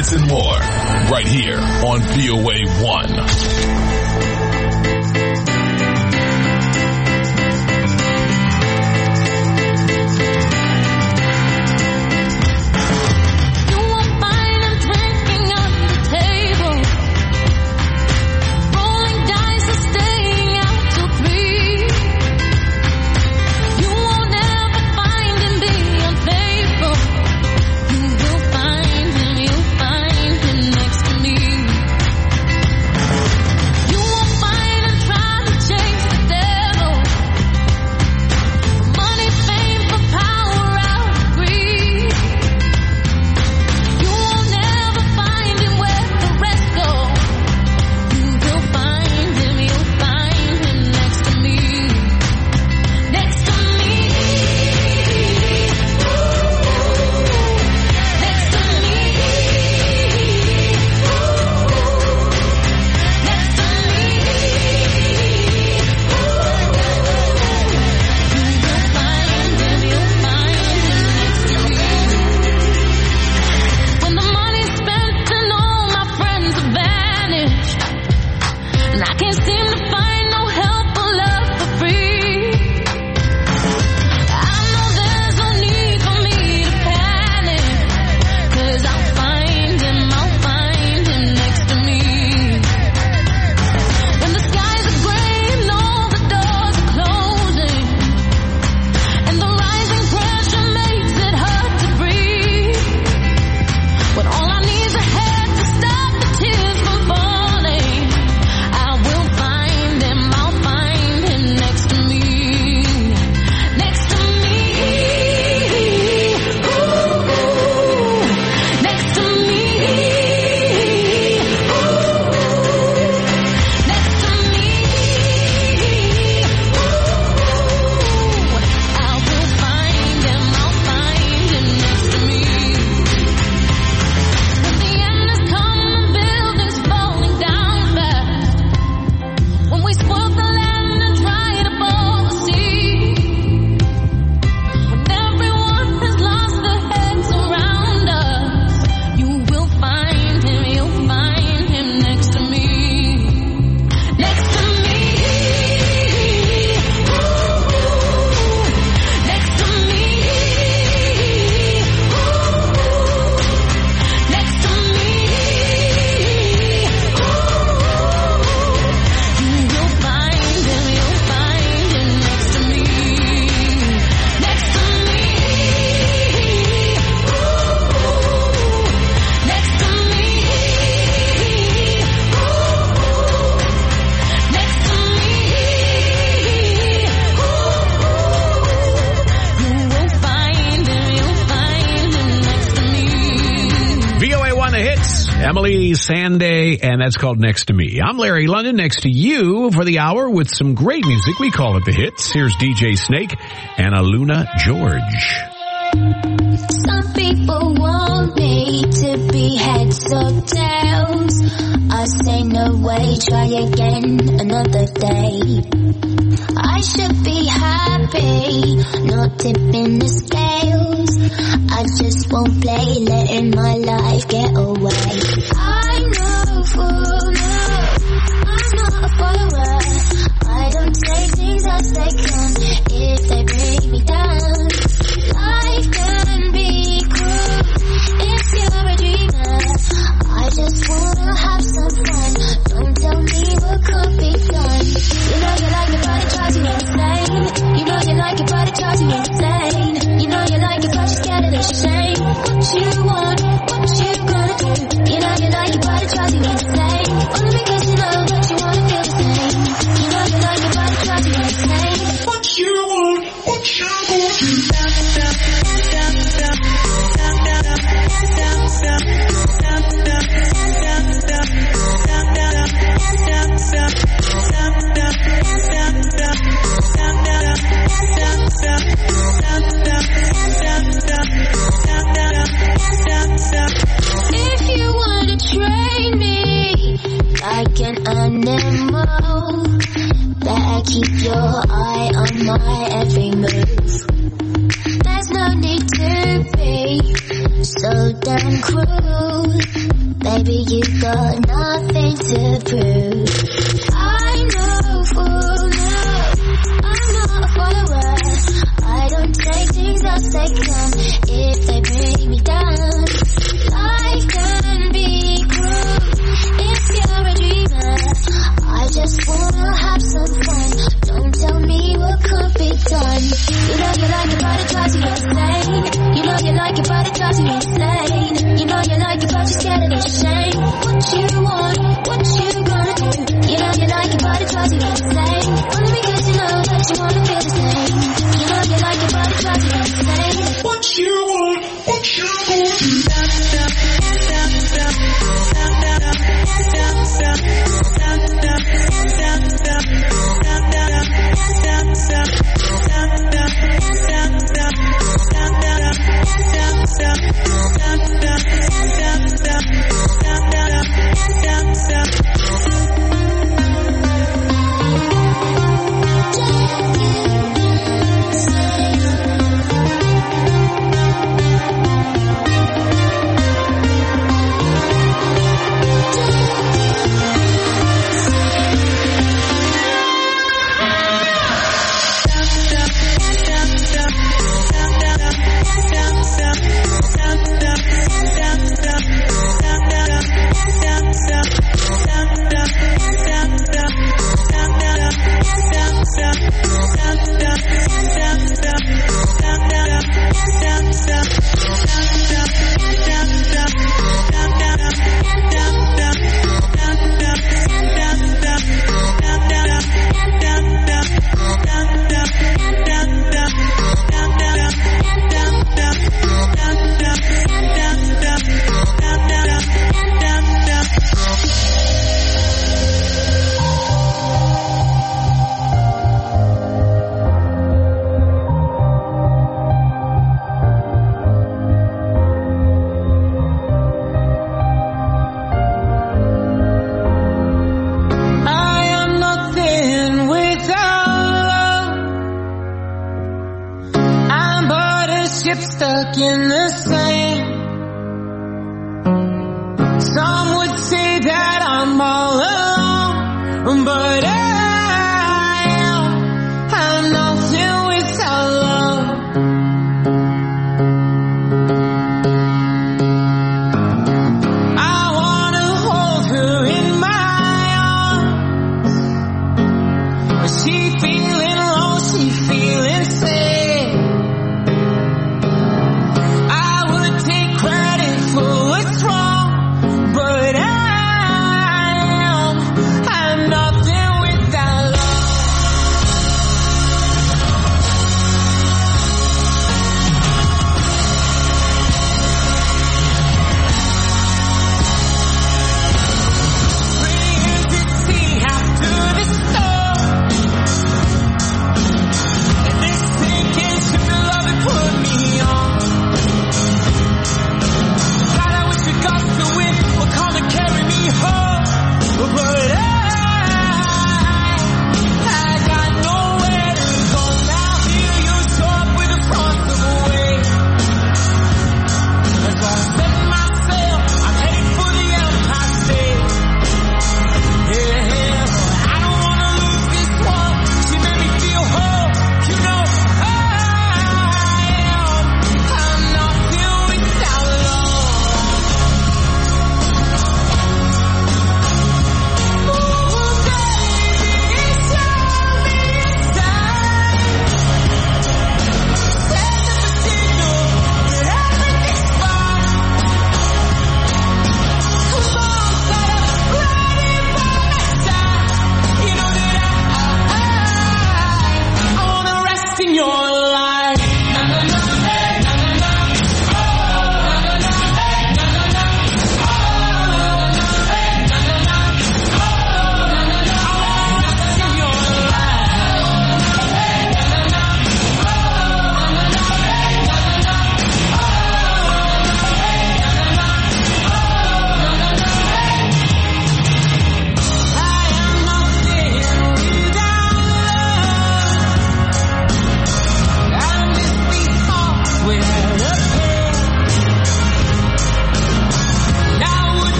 this and more right here on VOA 1. Emily Sandé, and that's called Next to Me. I'm Larry London, next to you for the hour with some great music. We call it the hits. Here's DJ Snake and Aluna George. Some people want me to be heads or tails. I say no way, try again another day. I should be happy, not tipping the scales. I just won't play, letting my life get away. I'm no fool, no, I'm not a follower. I don't take things as they come if they bring me down. Life can be cruel if you're a dreamer. I just wanna have some fun. Don't tell me what could be done. You know you like it, but it drives you insane. You know you like it, but it drives you insane. You know you like it, but you're scared of the shame. What you want, what you gonna do? You know you like it, but it drives you insane. Only because you know that you wanna feel the same. You know you like it, but it drives you insane. What you want, what you gonna do? If you wanna train me like an animal, better keep your eye on my every move. There's no need to be so damn cruel. Baby, you got nothing to prove. I know full well I'm not a follower. I don't take things as they come if they bring me down. Life can be cruel if you're a dreamer. I just wanna have some fun. Don't tell me what can't be done. You know you like it, but it drives you insane. You know you like it, but it drives you insane. You know you like it, but you're scared of the shame. What you want, what you gonna do? You know you like it, but it drives you insane. Only because you know that you wanna feel the same. You know you like it, but it drives you insane. What you want, what you gonna do? Stuck in the sand. Some would say that I'm all alone, but I'm nothing without love. I wanna hold her in my arms. She feeling low, she feeling sad.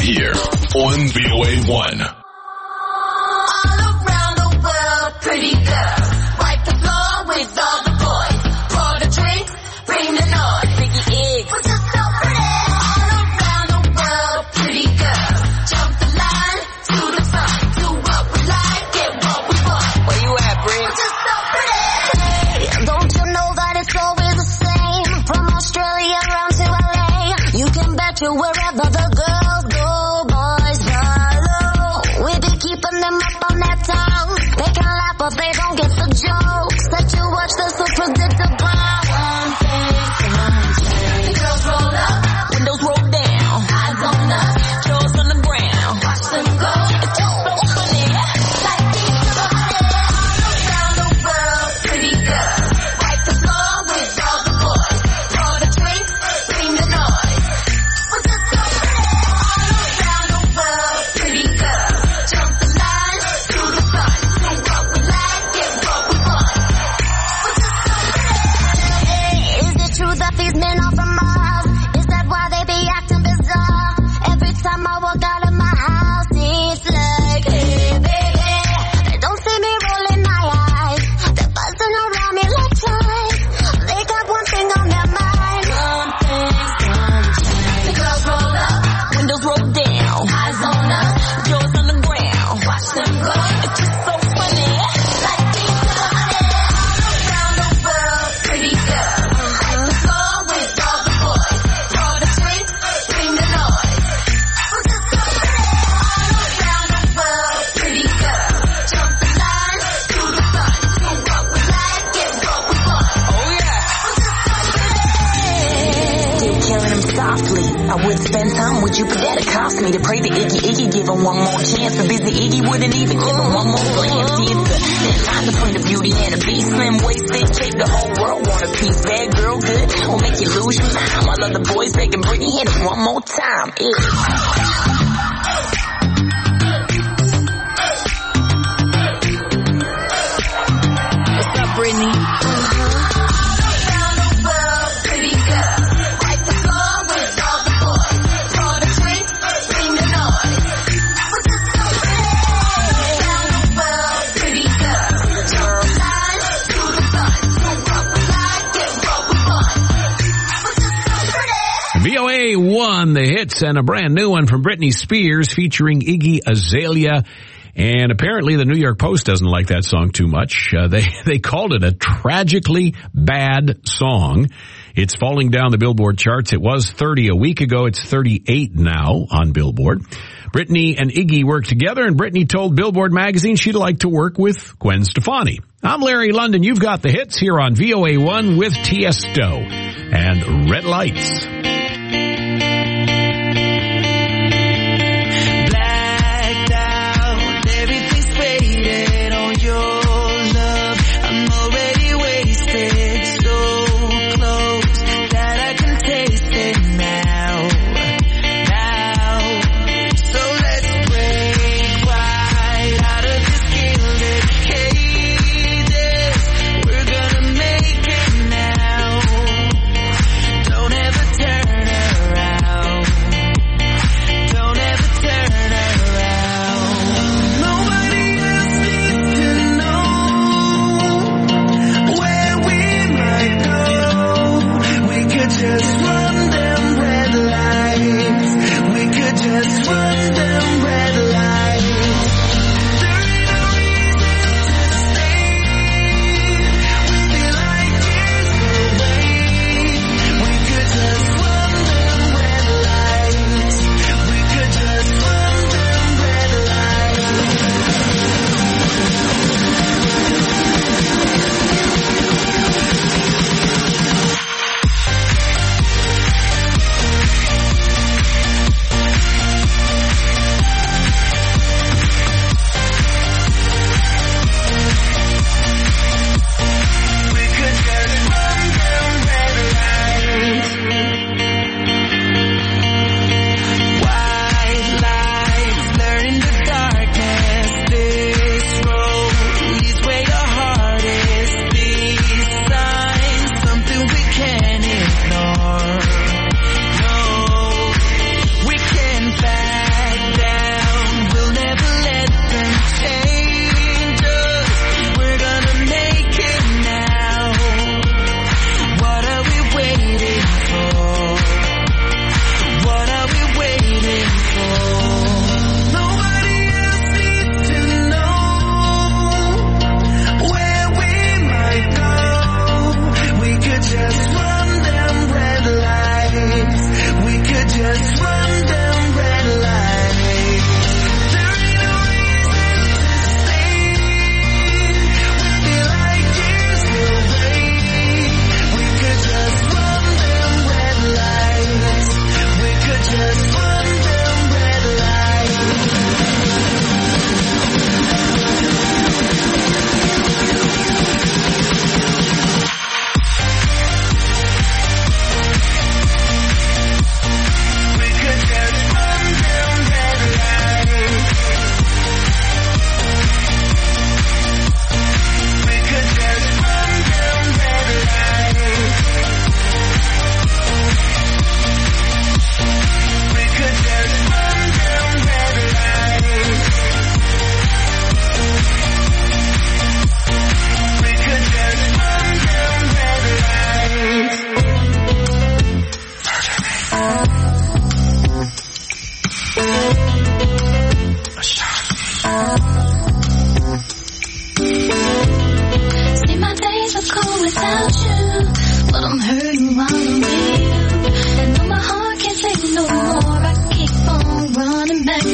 here on VOA1. All around the world, pretty girls. Wipe the floor with all the boys. Pour the drinks, bring the noise. Biggie Iggs. We're just so pretty. All around the world, pretty girls. Jump the line to the front. Do what we like, get what we want. Where you at, Bree? We're just so pretty. Hey, don't you know that it's always the same? From Australia around to LA. You can bet you wherever the girls go, boys follow. We be keeping them up on their toes. They can laugh but they don't get the jokes. That you watch, they're so predictable. One thing, the girls roll up, Windows roll down. eyes on us, Jaws on the ground. watch them go. It's just so funny. Like these to the body. All around the world, pretty girls. Wipe the floor with all the boys. Pour the drinks, bring the noise. We're just so pretty. All around the world, pretty girls. Jump the line to the front. Do what we like, get what we want. We're just so pretty. Is it true that these men are from Mars? Is that why they be acting bizarre? Every time I walk out of my house, it's like, hey baby. They don't see me rolling my eyes. They're buzzing around me like flies. They got one thing on their mind. Some things don't change. The girls roll up, Windows roll down. eyes on us, Jaws on the ground. watch them go. It's just so funny. Like these to the body. All around the world, pretty girls. Wipe the floor with all the boys. Pour the drinks, bring the noise. We're just so pretty. All around the world, pretty girls. Jump the line to the front. Do what we like, get what we want. Oh yeah. We're just so pretty. Still killing him softly. I would spend time with you, but that'd cost me to pray to Iggy, give him one more chance. But busy Iggy wouldn't even give him one more glance. See, it's the thin line between the beauty and the beast. Slim waisted, cake, the whole world want a piece. Bad girl, good, will make you lose your mind. While other boys begging Britney, hit it one more time. What's up, Britney? Around the world, pretty girls. Wipe the floor with all the boys. Pour the drinks, bring the noise. We're just so pretty. Around the world, pretty girls. Jump the line to the front. Do what we like, get what we want. We're just so pretty. VOA1, the hits, and a brand new one from Britney Spears featuring Iggy Azalea. And apparently the New York Post doesn't like that song too much. They called it a tragically bad song. It's falling down the Billboard charts. It was 30 a week ago. It's 38 now on Billboard. Britney and Iggy worked together, and Britney told Billboard magazine she'd like to work with Gwen Stefani. I'm Larry London. You've got the hits here on VOA1 with Tiesto and Red Lights. Blacked out, everything's faded on your love. I'm already wasted, so close that I can taste it now. So let's break right out of this gilded cages. We're gonna make it now. Don't ever turn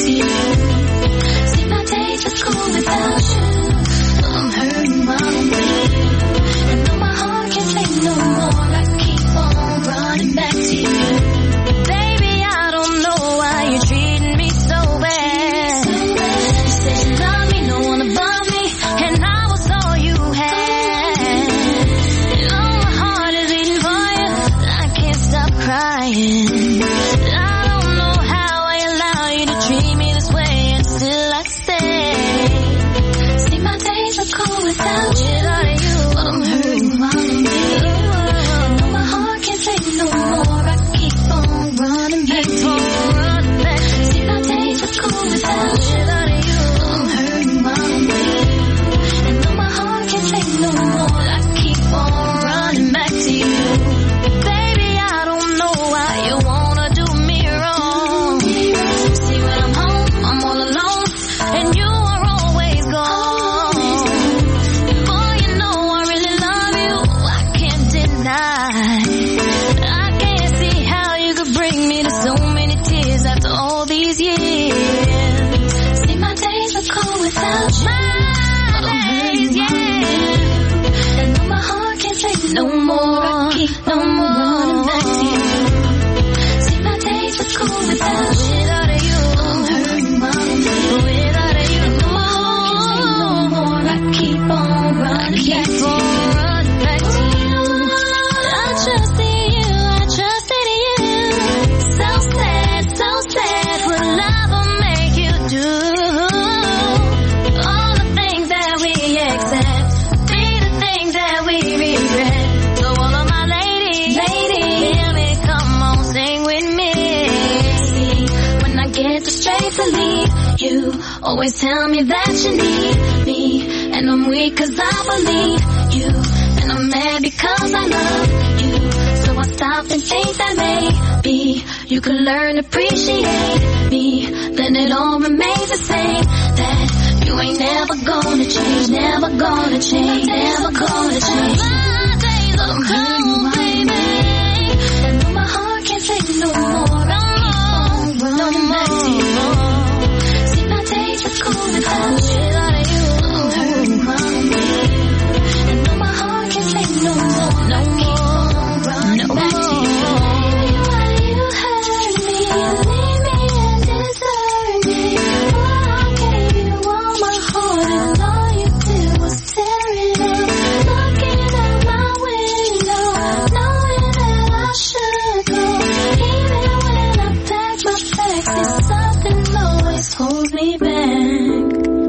to you. See, my days are cold without you. I'm hurting while I'm bleeding. And though my heart can't take no more, I keep on running back to you. Baby, I don't know why you're treating me so bad. You said you love me, no one above me, and I was all you had. And oh, my heart is beating for you, I can't stop crying. I don't know how I allow you to treat me this way, and still I stay. See, my days are cold without you, but I'm hurting while I'm bleeding. And though my heart can't take no more, I keep on running back to you. See, my days are cold without you, but I'm hurting while I'm bleeding. And though my heart can't take no more, I keep on running back to you. Baby, I don't know why you wanna do me wrong. See, when I'm home, I'm all alone, and you are always gone. And boy, you know I really love you, I can't deny. I can't see how you could bring me to so many tears after all these years. See, my days are cold without you. My days, yeah. And though my heart can't take no more, I keep on running back to you. See, my days are cold without you. I'm hurting while I'm bleeding. And though my heart can't take no more, I keep on running back to you. I trusted you. So sad, what love will make you do. All the things that we accept, be the things that we regret. So all of my ladies, hear me, come on, sing with me. See, when I get the strength to leave, you always tell me that you need me. And I'm weak 'cause I believe you, and I'm mad because I love you. So I stop and think that maybe you could learn to appreciate me. Then it all remains the same, that you ain't never gonna change, never gonna change, never gonna change. My days are cold, baby, and though my heart can't take no more, I keep on running back to you. See, my days are cold without you. I'm hurting while I'm bleeding. And though my heart can't take no more, I keep on running back to you. Baby, why you hurt me, leave me and desert me? Why I gave you all my heart and all you did was tear it up. Looking out my window, knowing that I should go. Even when I pack my bags, there's something always holds me back.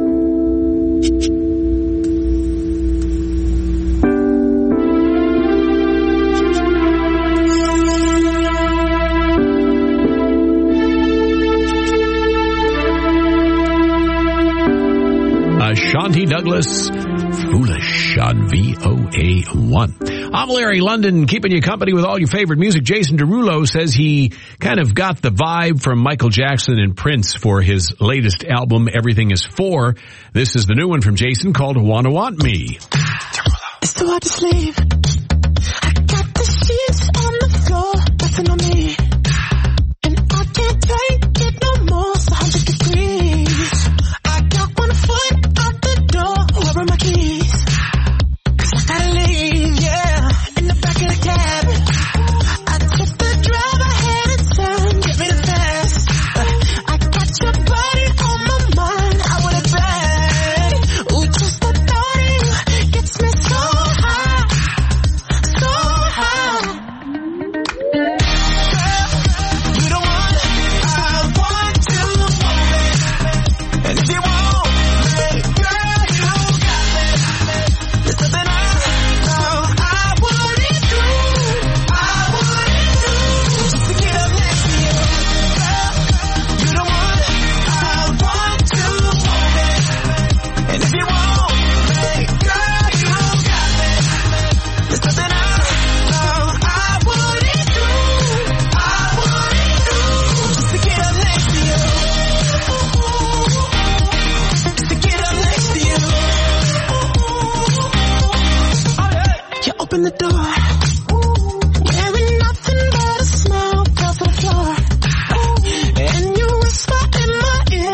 Shanti Douglas, Foolish on VOA1. I'm Larry London, keeping you company with all your favorite music. Jason Derulo says he kind of got the vibe from Michael Jackson and Prince for his latest album, Everything Is For. This is the new one from Jason called Wanna Want Me. It's too hard to sleep. I got the sheets on the floor, nothing on me. And I can't take it no more, it's 100 degrees. I got 1 foot out the door, where are my keys? 'Cause I gotta leave, yeah, in the back of the cab. I took the drive ahead of time, get me the fast. I got your body on my mind, I want it bad. Ooh, just the thought of you gets me so high, so high. Girl, you the one I want to want it. And if you want me, girl, you got me. There's something I know I wouldn't do, just to get up next to you. Girl, you the one I want to want it. And if you want me, girl, you got me. There's something I know I wouldn't do, just to get up next to you. Just to get up next to you. You open the door, wearing nothing but a smile, fell to the floor. And you whisper in my ear,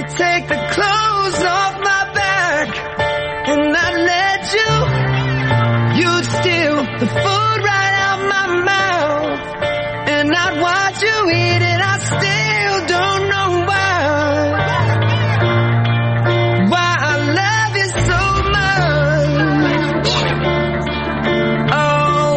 to take the clothes off my back, and I'd let you'd steal the food right out my mouth, and I'd watch you eat it. I still don't know why I love you so much. Oh,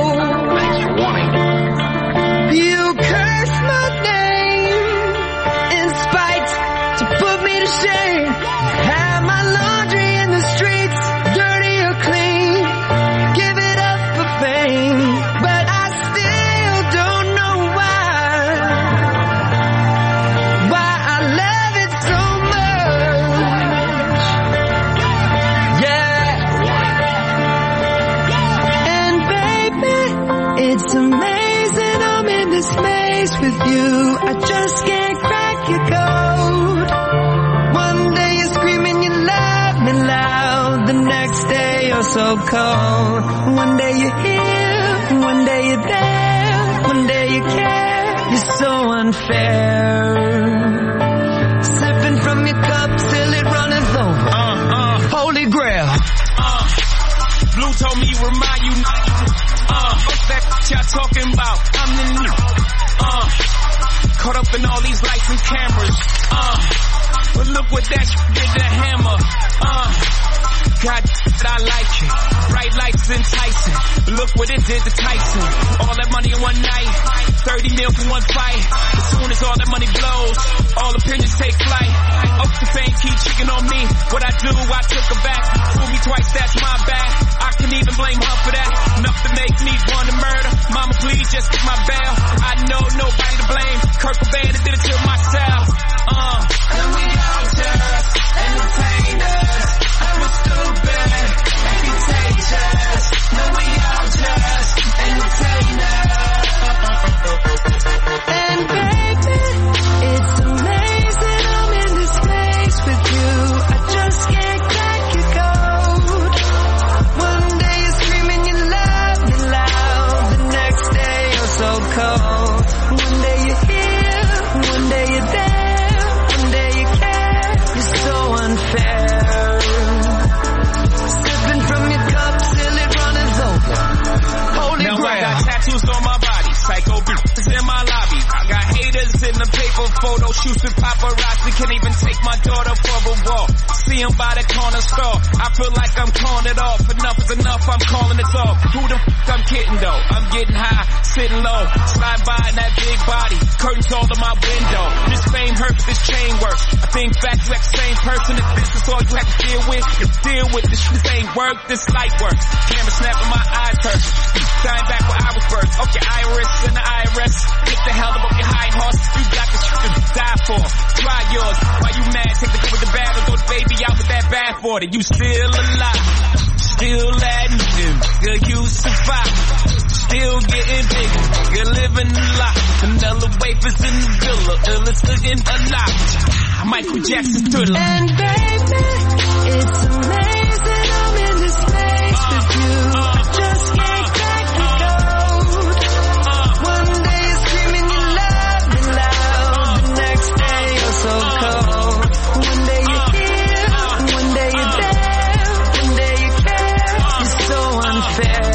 you curse my name in spite to put me to shame. Have my laundry in the streets, dirty or clean. Give it up for fame, but I still don't know why I love it so much. Yeah. And baby, it's amazing I'm in this maze with you. I just can't crack your code. One day you're screaming you love me loud, the next day you're so cold. One day you're here, one day you're there, one day you care. You're so unfair. Sipping from your cup till it runneth over. Holy grail. Blue told me remind you. That y'all talking about. I'm the new. Caught up in all these lights and cameras. But look what that did to Hammer. God, I like it. Bright lights enticing. Look what it did to Tyson. All that money in one night. 30 mil for one fight. As soon as all that money blows, all opinions take flight. Up the fame, keep chicken on me. What I do, I took her back. Fool me twice, that's my bad. I can even blame her for that. Enough to make me want to murder. Mama, please just get my bail. I know nobody to blame. Kurt Cobain did it to myself. And we all just entertainers. And we're stupid and contagious. No, we all just entertainers. And baby, it's amazing I'm in this place with you. I just can't crack your code. One day you're screaming you love me loud, the next day you're so cold. One day you're here, one day you're there, one day you care. You're so unfair. Sipping from your cup till it runneth over. Holy now grail. I got tattoos on my body, psycho bitches in my lobby. I got haters in the paper photo shoots with paparazzi. Can't even take my daughter for a walk. See him by the corner store. I feel like I'm calling it off. Enough is enough, I'm calling it off. Who the f*** I'm kidding though? I'm getting high, sitting low. Slide by in that big body. Curtains all in my window. This fame hurts, this chain works. I think back to that same person. If this is all you have to deal with, you deal with this. This ain't work, this light works. Camera snapping, my eyes hurt. Dying back where I was birthed. Up your iris and the IRS. Get the hell up your high horse. You got the shit to die for. Try yours. Why you mad? Take the good with the bad or throw the baby out with that bad for it. You still alive. Still adding new. Good, you survive. Still getting bigger. You're living a lot. Vanilla wafers in the villa. Illest looking alive. Michael Jackson Thriller. And baby, it's amazing I'm in this place with you. I just can't crack your code. One day you're screaming you love me loud, the next day you're so cold. One day you're here, one day you're there, one day you care. You're so unfair.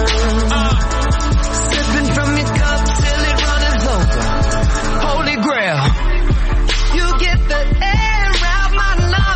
Sipping from your cup till it runneth over. Holy grail. You get the air out my lungs.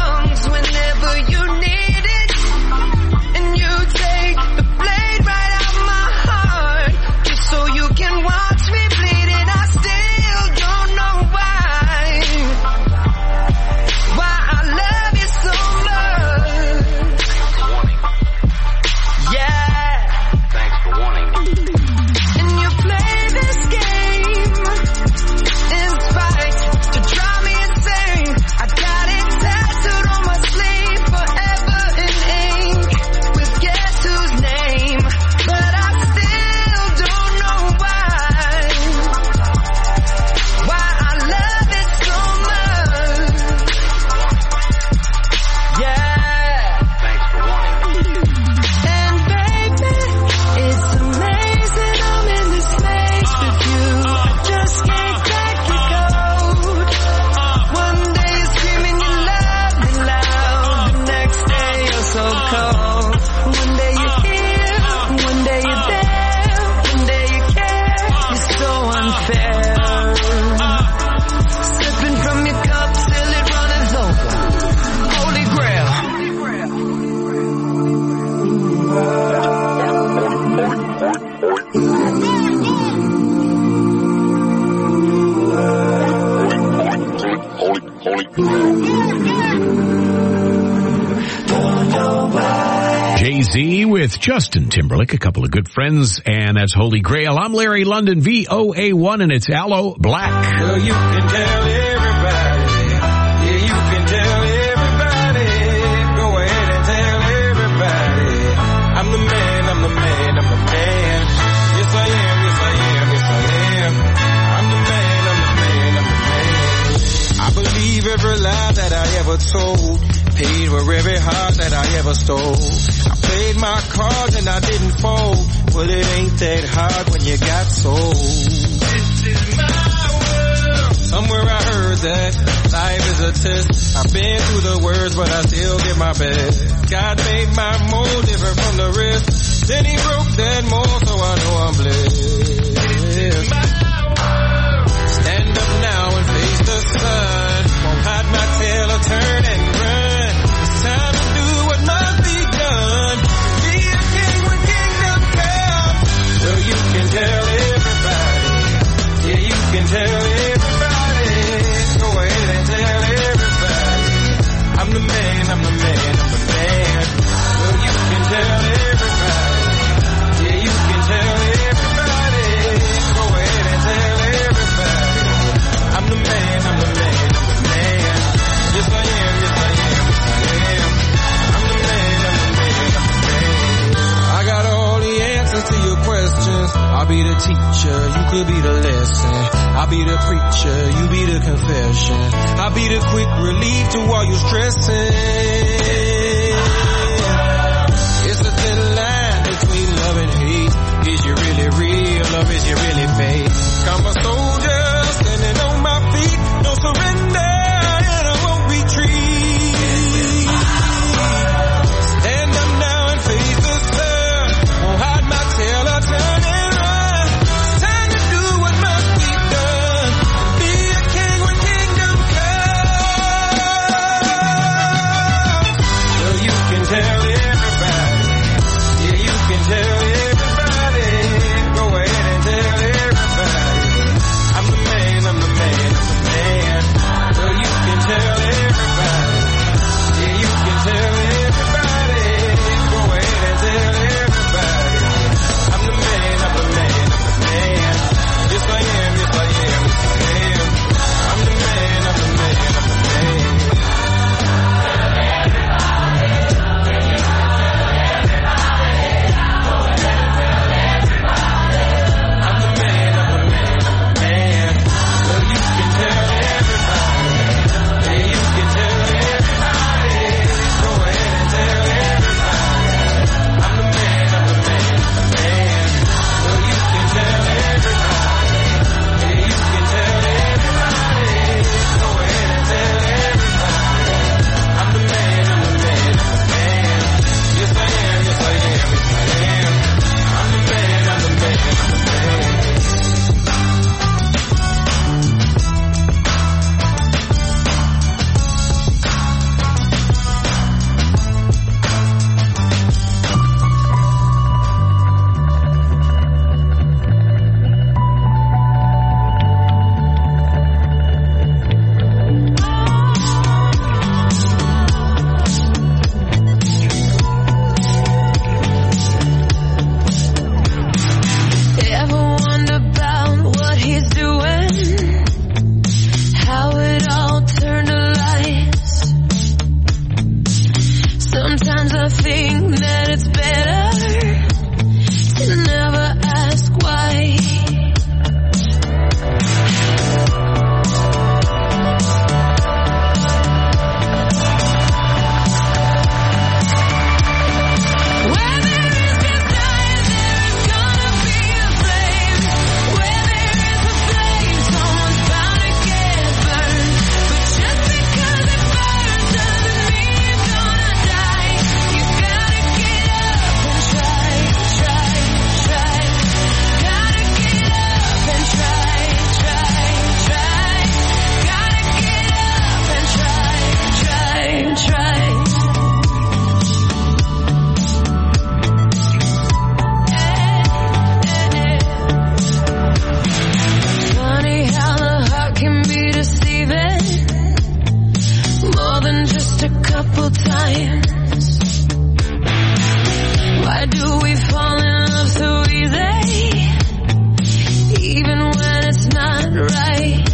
Jay-Z with Justin Timberlake, a couple of good friends, and that's Holy Grail. I'm Larry London, VOA1, and it's Aloe Black. Well, you can tell everybody. Yeah, you can tell everybody. Go ahead and tell everybody. I'm the man, I'm the man, I'm the man. Yes, I am, yes, I am, yes, I am. I'm the man, I'm the man, I'm the man. I believe every lie that I ever told. Paid for every heart that I ever stole. I played my cards and I didn't fold. Well, it ain't that hard when you got sold. This is my world. Somewhere I heard that life is a test. I've been through the worst, but I still give my best. God made my mold different from the rest. Then he broke that mold, so I know I'm blessed. This is my world. Stand up now and face the sun. Won't hide my tail or turn and run. Time to do what must be done. Be a king when kingdom comes. Well, you can tell everybody. Yeah, you can tell everybody. Go ahead and tell everybody. I'm the man, I'm the man, I'm the man. Well, you can tell everybody. Yeah, you can tell everybody. Go ahead and tell everybody. I'm the man, I'm the man, I'm the man. Yes, I am, yes, I am. To your questions, I'll be the teacher, you could be the lesson. I'll be the preacher, you be the confession. I'll be the quick relief to all your stressing. It's a thin line between love and hate. Is you really real or is you really fake? I'm a soldier standing on my feet, no surrender and I won't retreat. Stand up now and face the sun. Won't hide my tail or turn and run. It's time to do what must be done. Be a king when kingdom comes. Well, you can tell everybody. Yeah, you can tell everybody. Go ahead and tell everybody. I'm the man, I'm the man, I'm the man. Well, you can tell everybody. Yeah, you can tell everybody. Go ahead and tell everybody. I'm the man, I'm the man, I'm the man. Yes, I am, yes, I am, yes, I am. I'm the man, I'm the man, I'm the man. I'm the man, I'm the man, I'm the man. Well, you can tell everybody. Yeah, you can tell everybody. Go ahead and tell everybody. I'm the man, I'm the man, I'm the man. Well, you can tell everybody. Yeah, you can tell everybody. Go ahead and tell everybody. I'm the man, I'm the man, I'm the man. Yes, I am, yes, I am, yes, I am. I'm the man, I'm the man, I'm the man. Ever wonder about what he's doing? How it all turned to lies. Sometimes I think that it's better to never ask why. Where there is desire, there is gonna be a flame. Where there is a flame, someone's bound to get burned. But just because it burns doesn't mean you're gonna die. You gotta get up and try, try, try. Gotta get up and try, try, try. Gotta get up and try, try, try. Funny how the heart can be deceiving, more than just a couple times. Why do we fall in love so easy? Even when it's not right.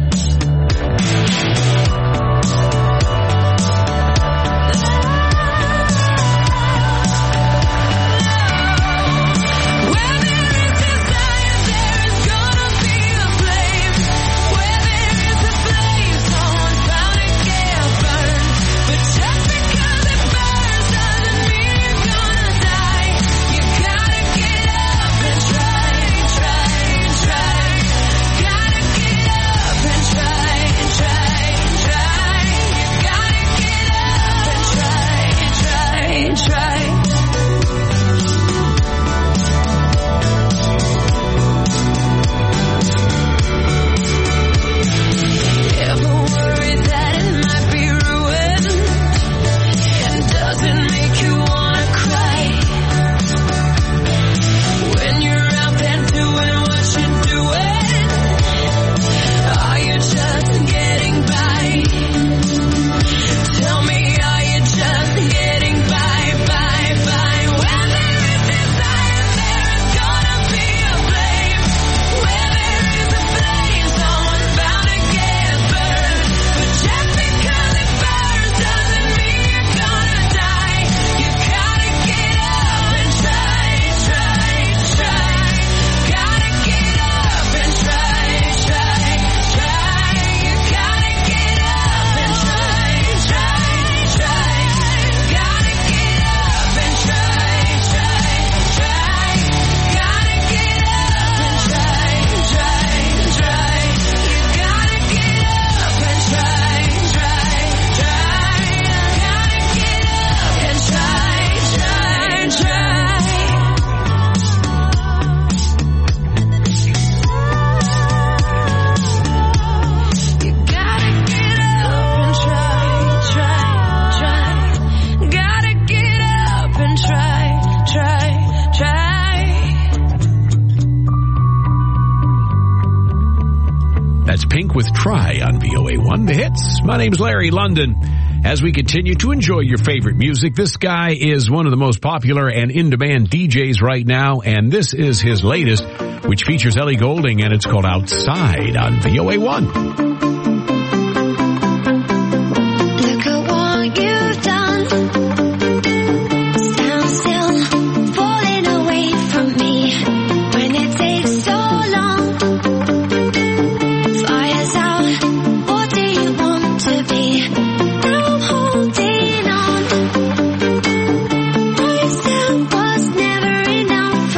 With Try on VOA1 The Hits. My name's Larry London. As we continue to enjoy your favorite music, this guy is one of the most popular and in-demand DJs right now, and this is his latest, which features Ellie Goulding, and it's called Outside on VOA1.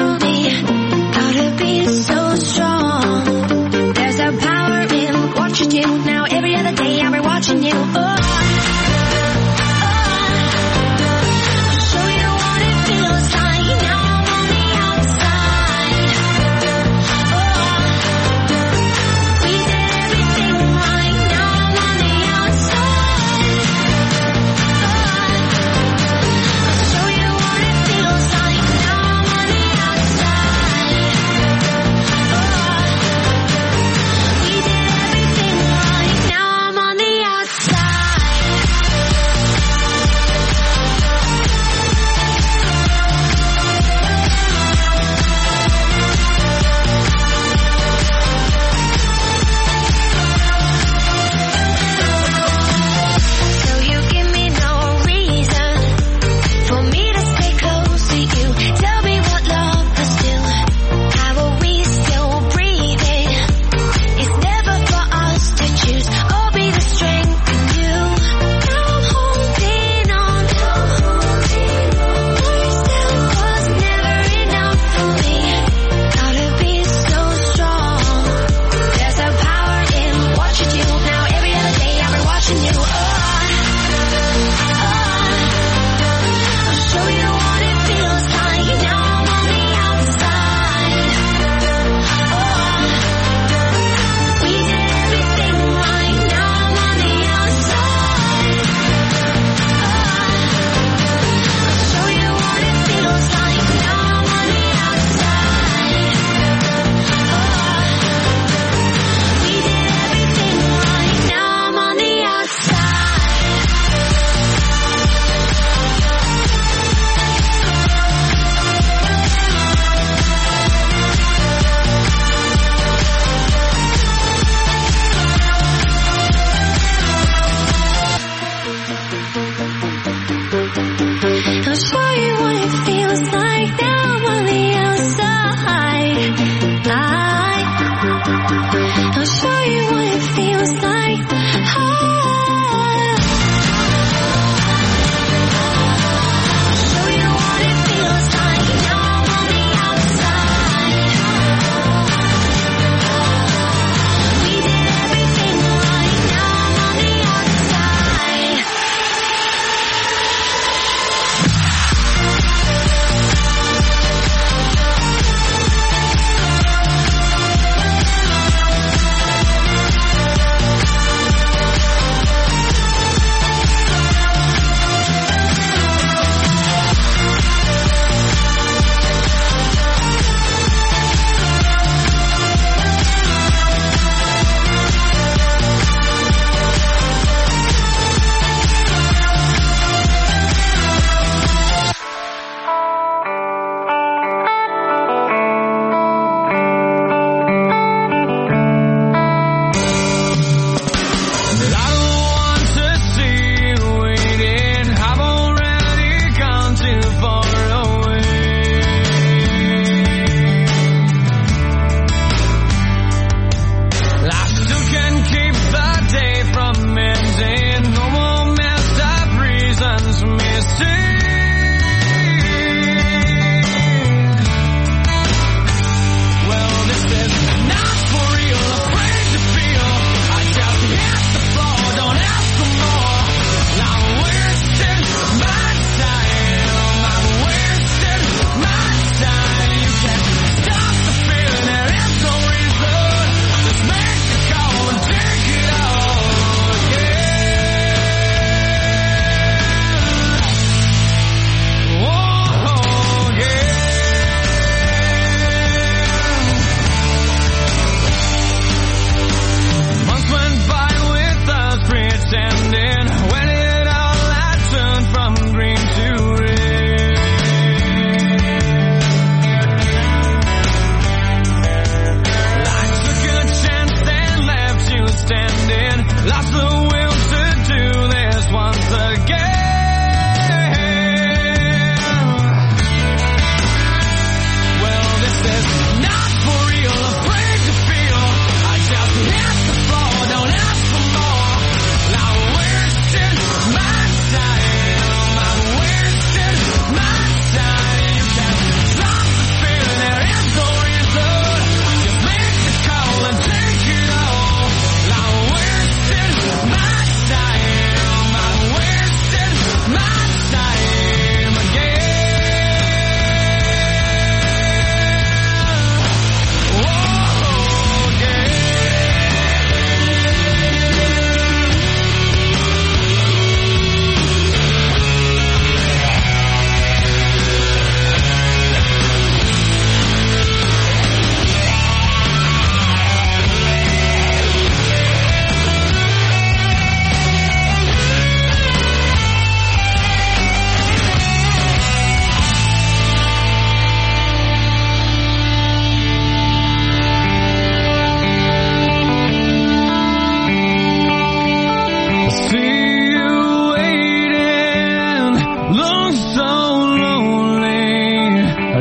So strong, there's a power in what you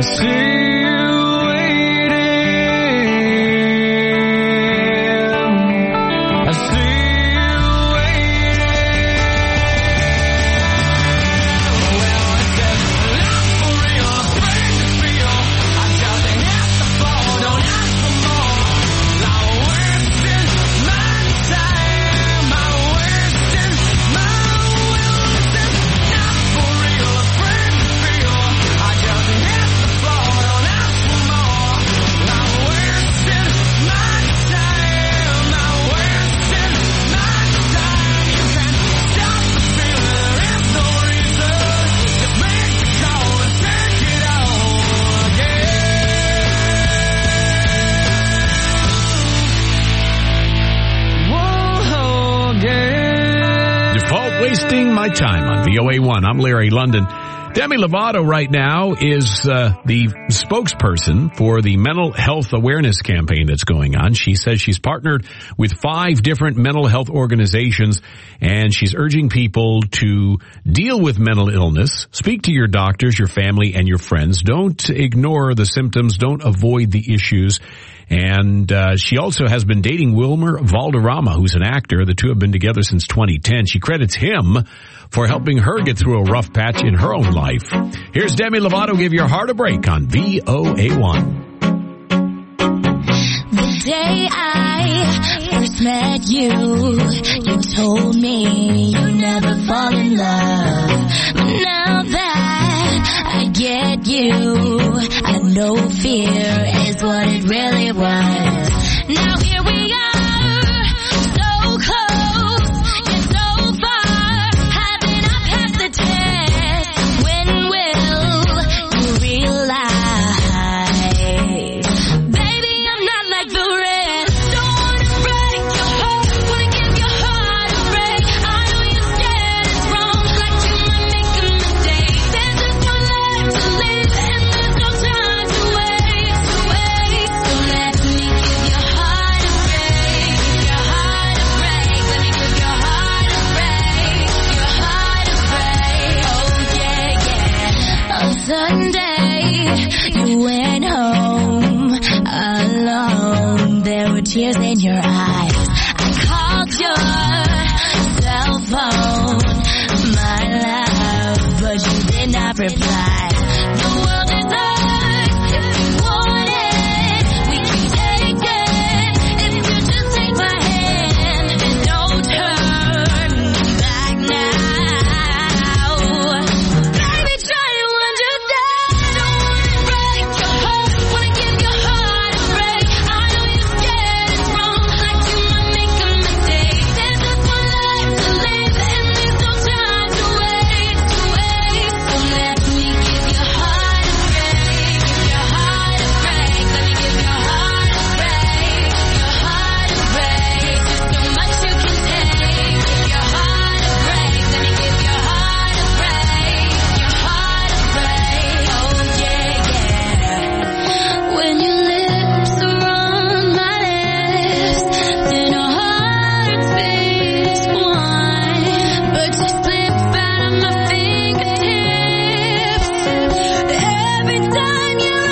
see you waiting. I see you waiting. Well, it says, not for real, afraid to feel. I just hit the floor, don't ask for more. I'm wasting my time. I'm wasting my will. This is not for real, afraid to feel. I just hit the floor, don't ask for more. I'm wasting my time. I'm wasting my time. You can't stop the feeling, there is no reason. Just make the call and take it all again. Whoa, again. Default Wasting My Time on VOA1. I'm Larry London. Demi Lovato right now is the spokesperson for the mental health awareness campaign that's going on. She says she's partnered with 5 different mental health organizations, and she's urging people to deal with mental illness. Speak to your doctors, your family, and your friends. Don't ignore the symptoms. Don't avoid the issues. And she also has been dating Wilmer Valderrama, who's an actor. The two have been together since 2010. She credits him for helping her get through a rough patch in her own life. Here's Demi Lovato, Give Your Heart a Break on VOA1. The day I first met you, you told me you never fall in love. But now that I get you, I know fear is what it really was. Now here we are, so close, yet so far. Haven't I passed the test? When will you realize? Baby, I'm not like the rest. Don't wanna break your heart, wanna give your heart a break. I know you're scared it's wrong, like you might make a mistake. There's just one life to live, and there's no time to waste. So let me give your heart a break, give your heart a break. Let me give your heart a break, your heart a break. Oh yeah, yeah. On Sunday, you went home alone. There were tears in your eyes. I called your cell phone, my love, but you did not reply. The world is ours if you want it. We can take it if you just take my hand and don't turn back now. Baby, try to understand. Don't wanna break your heart, wanna give your heart a break. I know you're scared it's wrong, like you might make a mistake. There's just one life to live, and there's no time to waste. So let me give your heart a break, give your heart a break. Let me give your heart a break, your heart a break. There's so much you can take. Give your heart a break. Let me give your heart a break, your heart a break. Oh yeah, yeah. When your lips are on my lips, then our hearts beat one. But you slip out of my fingertips every time you're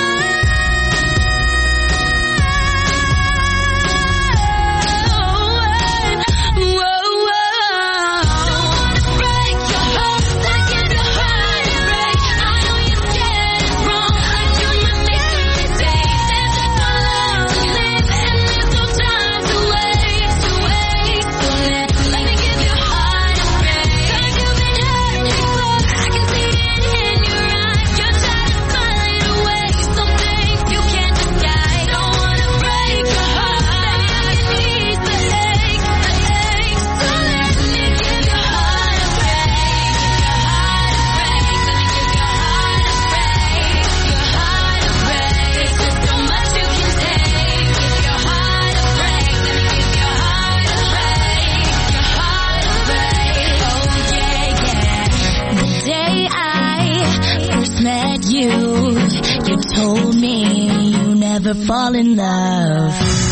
fall in love.